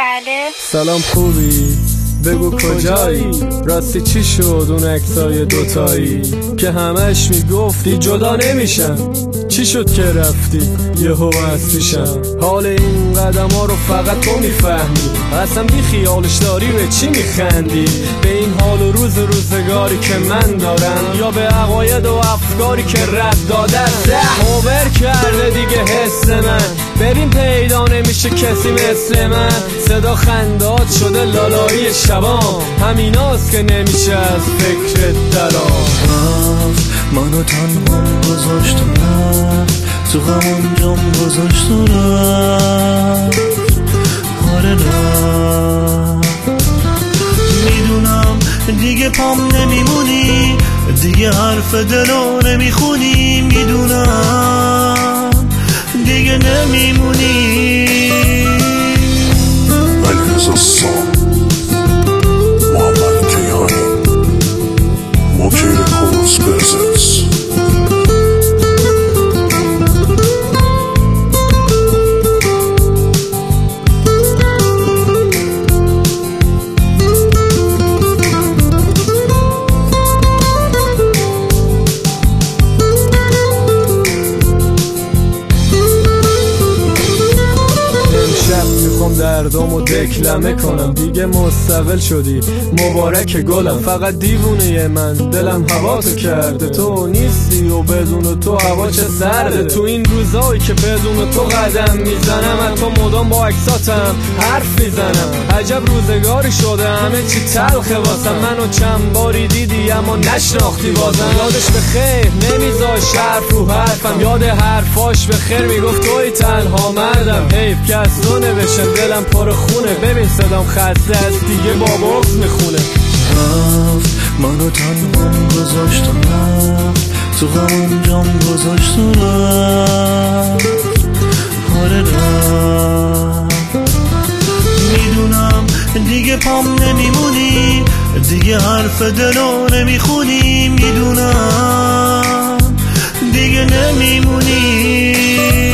بله. سلام، خوبی؟ بگو کجایی؟ راستی چی شد اون عکسای دوتایی که همش میگفتی جدا نمیشم؟ چی شد که رفتی یهو هستیشم؟ حال این قدم ها رو فقط تو میفهمی، اصلا بی خیالش داری به چی میخندی؟ به این حال و روزگاری که من دارم، یا به عقاید و افکاری که رد داده باور کرده دیگه حس من؟ ببین پیدا نمیشه کسی مثل من، صدا خندات شده لالایی شبام، همیناست که نمیشه از فکر درام. منو تنها گذاشت و رفت، تو غمم جام گذاشت و رفت. آره رفت، میدونم دیگه پام نمیمونی، دیگه حرف دلو نمیخونی، میدونم دیگه نمیمونی. علیرضا سام، محمد کیانی، موکیل کورس بزنس. دردامو دکلمه کنم، دیگه مستقل شدی مبارک گلم. فقط دیوونه من دلم هوا تو کرده، تو نیستی و بدون تو هوا چه سرده. تو این روزایی که بدون تو قدم میزنم، تو مدام با عکساتم حرف میزنم. عجب روزگاری شده همه چی تلخه واسم، منو چند باری دیدی اما نشناختی بازم. یادش به خیر نمیذاش حرف رو حرفم، یاد حرفاش به خیر میگفت توی تنها مردم. حیف که از تو نوشتم دلم پر خونه، ببین صدام خسته از دیگه با بغض میخونه. رفت، منو تنها گذاشت و رفت، تو غمم جام گذاشت و رفت. آره رفت، میدونم دیگه پام نمیمونی، دیگه حرف دلو نمیخونی، میدونم دیگه نمیمونی.